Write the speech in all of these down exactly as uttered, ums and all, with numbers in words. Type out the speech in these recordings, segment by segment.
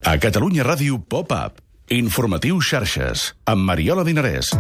A Catalunya Ràdio Pop-Up. Informatiu Xarxes, amb Mariola Dinarès.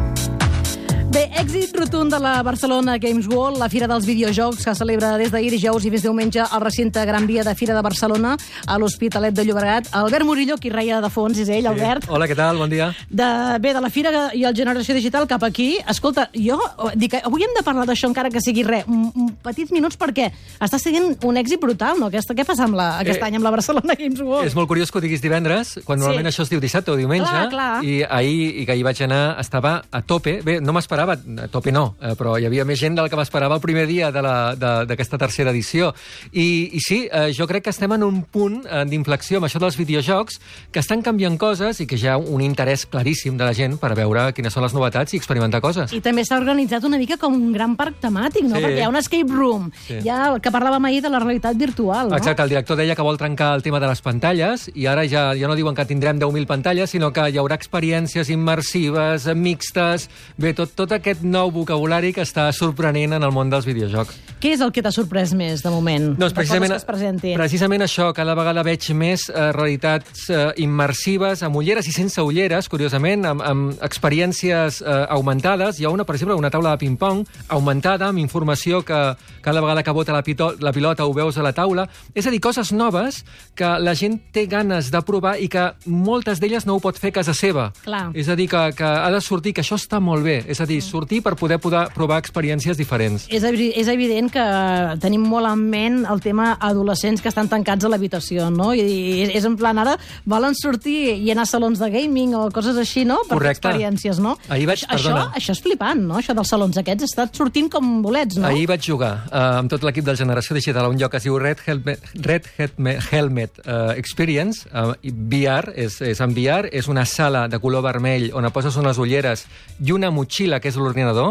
Bé, èxit rotund de la Barcelona Games World, la fira dels videojocs que celebra des d'ahir dijous i fins diumenge al recinte Gran Via de Fira de Barcelona, a l'Hospitalet de Llobregat. Albert Murillo, qui reia de fons, és ell, sí. Albert. Hola, què tal? Bon dia. De, bé, de la fira i el Generació Digital cap aquí. Escolta, jo dic que avui hem de parlar d'això encara que sigui res, un, un petits minuts, perquè està sent un èxit brutal, no? Aquesta, què passa amb la, aquest eh, any amb la Barcelona Games World? És molt curiós que ho diguis divendres, quan normalment sí. Això es diu dissabte o diumenge, clar, clar. I ahir, i que hi vaig anar, estava a tope. Bé, no m'esperava, a tope no, eh, però hi havia més gent del que m'esperava el primer dia d'aquesta tercera edició. I, i sí, eh, jo crec que estem en un punt eh, d'inflexió amb això dels videojocs, que estan canviant coses i que hi ha un interès claríssim de la gent per veure quines són les novetats i experimentar coses. I també s'ha organitzat una mica com un gran parc temàtic, no? Sí. Perquè hi ha un escape room, sí. Hi ha el que parlàvem ahir de la realitat virtual, no? Exacte, el director deia que vol trencar el tema de les pantalles i ara ja, ja no diuen que tindrem deu mil pantalles, sinó que hi haurà experiències immersives, mixtes, bé, tot, tot aquest nou vocabulari que està sorprenent en el món dels videojocs. Què és el que t'ha sorprès més, de moment? Doncs precisament, de coses que es precisament això, cada vegada veig més eh, realitats eh, immersives, amb ulleres i sense ulleres, curiosament, amb, amb experiències eh, augmentades. Hi ha una, per exemple, una taula de ping-pong augmentada, amb informació que cada vegada que bota la, pito, la pilota ho veus a la taula. És a dir, coses noves que la gent té ganes de provar i que moltes d'elles no ho pot fer a casa seva. Clar. És a dir, que, que ha de sortir, que això està molt bé. És a dir, sortir per poder, poder provar experiències diferents. És, és evident que tenim molt en ment el tema adolescents que estan tancats a l'habitació, no? I, i és en plan, ara volen sortir i anar a salons de gaming o coses així, no? Per fer experiències, no? Ahir vaig, això, això és flipant, no? Això dels salons aquests està sortint com bolets, no? Ahir vaig jugar uh, amb tot l'equip del Generació Digital a un lloc que es diu Red Helmet, Red Helmet, Helmet uh, Experience, uh, V R, és, és en V R, és una sala de color vermell on poses unes ulleres i una motxilla, que és l'ordinador,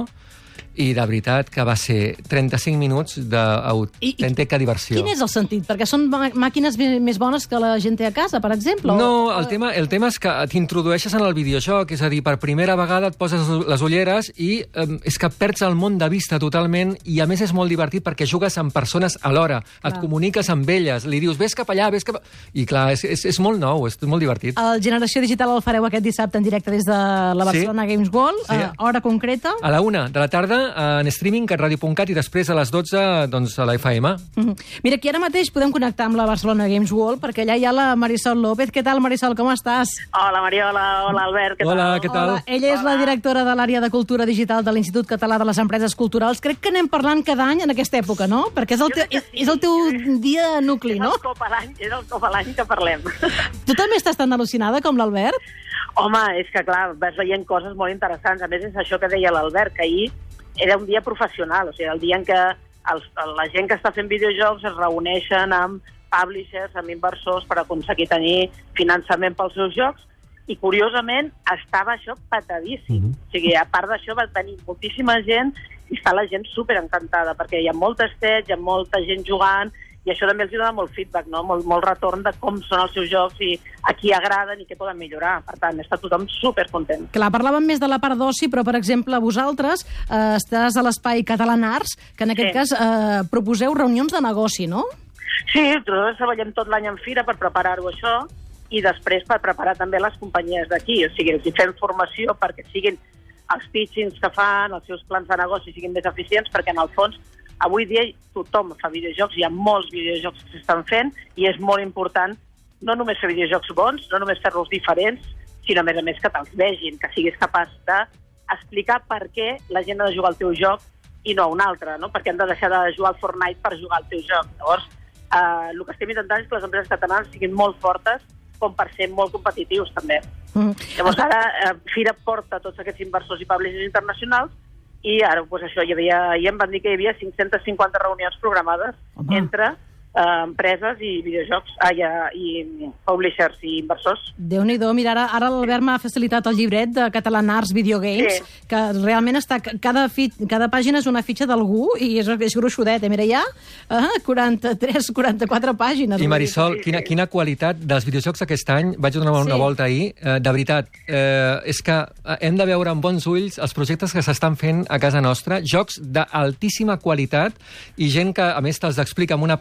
i de veritat que va ser trenta-cinc minuts d'autèntica diversió. Quin és el sentit? Perquè són màquines més bones que la gent té a casa, per exemple? No, el tema, el tema és que t'introdueixes en el videojoc, és a dir, per primera vegada et poses les ulleres i eh, és que perds el món de vista totalment i a més és molt divertit perquè jugues amb persones alhora, et clar. Comuniques amb elles, li dius, ves cap allà, ves cap... I clar, és, és, és molt nou, és molt divertit. El Generació Digital el fareu aquest dissabte en directe des de la Barcelona sí. Games World, sí. a hora concreta? A la una de la tarda, en streaming, catradio punt cat, i després a les dotze doncs, a la F M. Mm-hmm. Mira, aquí ara mateix podem connectar amb la Barcelona Games World, perquè allà hi ha la Marisol López. Què tal, Marisol, com estàs? Hola, Mariola. Hola, Albert. Què hola, tal? què tal? Hola. Ella és hola. La directora de l'àrea de cultura digital de l'Institut Català de les Empreses Culturals. Crec que anem parlant cada any en aquesta època, no? Perquè és el, te... sí. és el teu dia nucli, no? És el cop a l'any, és el cop a l'any que parlem. Tu també estàs tan al·lucinada com l'Albert? Home, és que clar, vas veient coses molt interessants. A més, és això que deia l'Albert, que ahir era un dia professional, o sigui, el dia en què els, la gent que està fent videojocs es reuneixen amb publishers, amb inversors per aconseguir tenir finançament pels seus jocs, i curiosament estava això petadíssim. Mm-hmm. O sigui, a part d'això va venir moltíssima gent i està la gent superencantada, perquè hi ha molt testeig, hi ha molta gent jugant, i això també els dona molt feedback, no? molt, molt retorn de com són els seus jocs i a qui agraden i què poden millorar. Per tant, està tothom supercontent. Clar, parlàvem més de la part d'oci, però, per exemple, vosaltres eh, estàs a l'espai Catalan Arts, que en aquest sí. cas eh, proposeu reunions de negoci, no? Sí, nosaltres treballem tot l'any en fira per preparar-ho això i després per preparar també les companyies d'aquí. O sigui, els fem formació perquè siguin els pitchings que fan, els seus plans de negoci siguin més eficients, perquè en el fons avui dia tothom fa videojocs, hi ha molts videojocs que s'estan fent i és molt important no només fer videojocs bons, no només fer-los diferents, sinó a més a més que te'ls vegin, que siguis capaç d'explicar per què la gent ha de jugar al teu joc i no a un altre, no? Perquè hem de deixar de jugar al Fortnite per jugar al teu joc. Llavors, eh, el que estem intentant és que les empreses catalanes siguin molt fortes com per ser molt competitius, també. Mm. Llavors, ara, eh, Fira porta tots aquests inversors i publishers internacionals i ara, doncs això, hi havia, ahir em van dir que hi havia cinc-centes cinquanta reunions programades Home. entre eh, empreses i videojocs, ah, i, i publishers i inversors. Déu-n'hi-do, mira, ara, ara l'Albert m'ha facilitat el llibret de Catalan Arts Video Games, sí. que realment està, cada, fi, cada pàgina és una fitxa d'algú i és, és gruixudet, eh? Mira, hi ha eh, quaranta-tres, quaranta-quatre pàgines. I Marisol, quina, quina qualitat dels videojocs aquest any, vaig donar una sí. volta ahir, eh, de veritat, eh, és que hem de veure amb bons ulls els projectes que s'estan fent a casa nostra, jocs d'altíssima qualitat i gent que, a més, te'ls explica amb una passió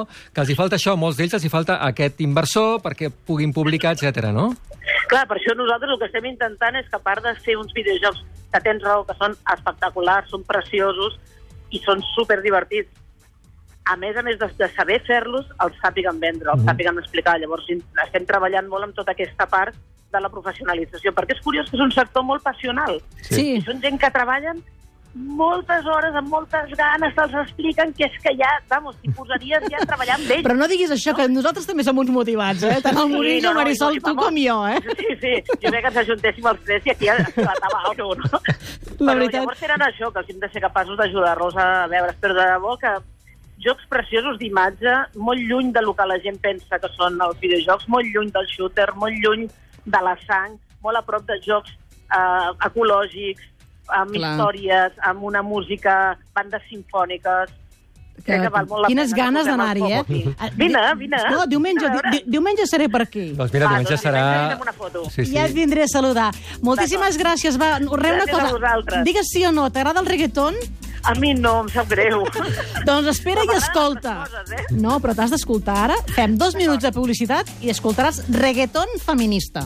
que els hi falta això, a molts d'ells els hi falta aquest inversor perquè puguin publicar, etcètera, no? Clar, per això nosaltres el que estem intentant és que, a part de fer uns videojocs que tens raó, que són espectaculars, són preciosos i són superdivertits, a més a més de, de saber fer-los, els sàpiguen vendre, els mm. sàpiguen explicar. Llavors estem treballant molt amb tota aquesta part de la professionalització, perquè és curiós que és un sector molt passional. Sí. I són gent que treballen moltes hores, amb moltes ganes, se'ls expliquen que és que ja, vamos, t'hi posaries ja a treballar amb ells. Però no diguis això, no? Que nosaltres també som uns motivats, eh? Tant el Murillo, sí, no, no, Marisol, tu com jo, eh? Sí, sí, jo crec que ens ajuntéssim els tres i aquí esclatava alguna cosa, no? La Però veritat... llavors eren això, que els hem de ser capaços d'ajudar-los a veure. Però de debò que jocs preciosos d'imatge, molt lluny de lo que la gent pensa que són els videojocs, molt lluny del shooter, molt lluny de la sang, molt a prop de jocs eh, ecològics, amb Clar. històries, amb una música, bandes simfòniques. Que, que val molt la quines pena, ganes d'anar-hi, eh? Vine, vine. No, diumenge, di, diumenge seré per aquí. Doncs mira, Va, diumenge doncs serà... Una foto. Sí, sí. Ja et vindré a saludar. Moltíssimes gràcies. Va, re, una gràcies cosa. a vosaltres. Digues sí o no, t'agrada el reggaeton? A mi no, em sap greu. Doncs espera i escolta. Coses, eh? No, però t'has d'escoltar ara. Fem dos minuts de publicitat i escoltaràs reggaeton feminista.